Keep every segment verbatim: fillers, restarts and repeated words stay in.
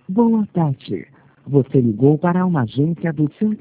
Boa tarde. Você ligou para uma agência do Santa...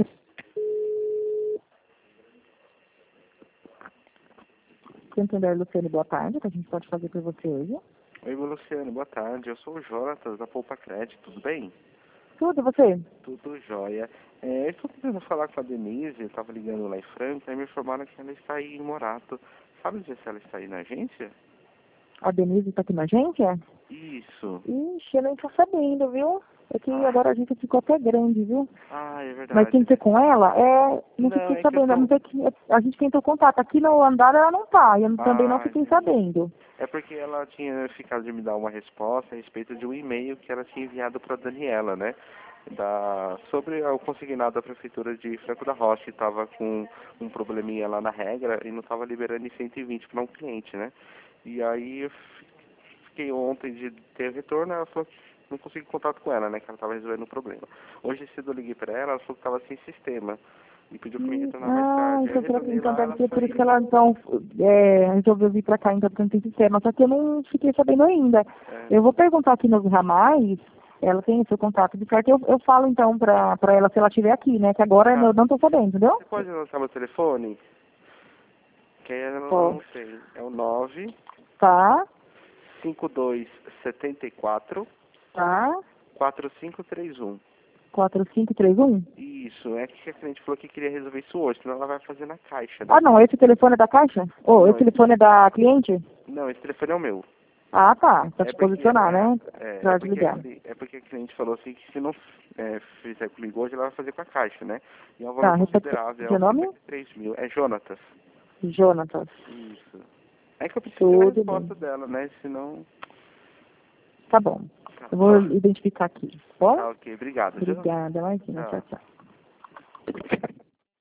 Santander, Luciano, boa tarde. O que a gente pode fazer por você hoje? Oi, Luciano, boa tarde. Eu sou o Jonatas, da Poupa Crédito, tudo bem? Tudo, você? Tudo jóia. É, eu estou tentando falar com a Denise, eu estava ligando lá em Franca, e me informaram que ela está aí em Morato. Sabe dizer se ela está aí na agência? A Denise está aqui na agência? Isso. Ixi, eu nem tô sabendo, viu? É que Ah, agora a gente ficou até grande, viu? ah é Mas tem verdade. que ser com ela? É, não Não, fiquei é que eu sabendo. tô... Não sei que, a gente tentou contato. Aqui no andar ela não tá. Eu também não Ah, fiquei entendi. sabendo. É porque ela tinha ficado de me dar uma resposta a respeito de um e-mail que ela tinha enviado para a Daniela, né? Da, sobre o consignado da Prefeitura de Franco da Rocha, que estava com um probleminha lá na regra e não estava liberando em cento e vinte para um cliente, né? E aí eu fiquei ontem de ter retorno, ela falou que não consegui contato com ela, né? Que ela estava resolvendo o problema. Hoje cedo eu liguei para ela, ela falou que estava sem sistema e pediu para me Hum, retornar mais Ah, tarde. Aí eu então, pra- retornei então lá, deve ela ser por isso que saiu. ela então, é, resolveu vir pra cá, então, porque não tem sistema. Só que eu não fiquei sabendo ainda. É, Eu vou perguntar aqui nos ramais, ela tem o seu contato de carta, eu, eu falo então pra, pra ela se ela estiver aqui, né? Que agora eu tá. não tô sabendo, entendeu? Você pode lançar meu telefone? Que aí eu não, eu Pô, não sei. É o nove tá, cinco dois sete quatro tá, quatro cinco três um. quatro cinco três um. Isso, é que a cliente falou que queria resolver isso hoje, senão ela vai fazer na caixa, Ah, né? não, esse telefone é da caixa? Ou esse Não, telefone é da cliente? não, esse telefone é o meu. Ah, tá, pra É te porque, posicionar, é, né? é, é Pra porque, a, desligar. cli- é porque a cliente falou assim que se não é, fizer comigo hoje, ela vai fazer com a caixa, né? E é um valor Tá, repete considerável, é seu uns nome? cinquenta e três mil. É Jonatas. Jonatas. Isso. É que eu preciso ter a Tudo bem. resposta dela, né? Senão... Tá bom. Tá Eu vou bom. identificar aqui. Bom? Tá ok, obrigado, viu? Obrigada. Imagina. Tchau, Tchau. tchau.